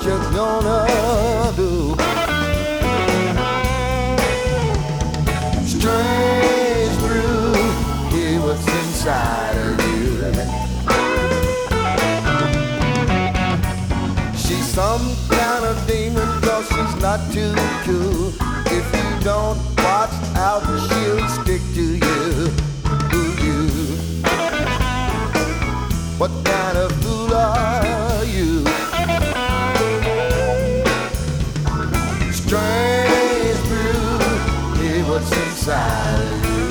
you gonna do? Strange brew, hear what's inside of you. She's some kind of demon, cause she's not too cool. If you don't watch out, she'll stick to you. Ooh, you. What kind of fool are you? Strange brew, hear what's inside of you.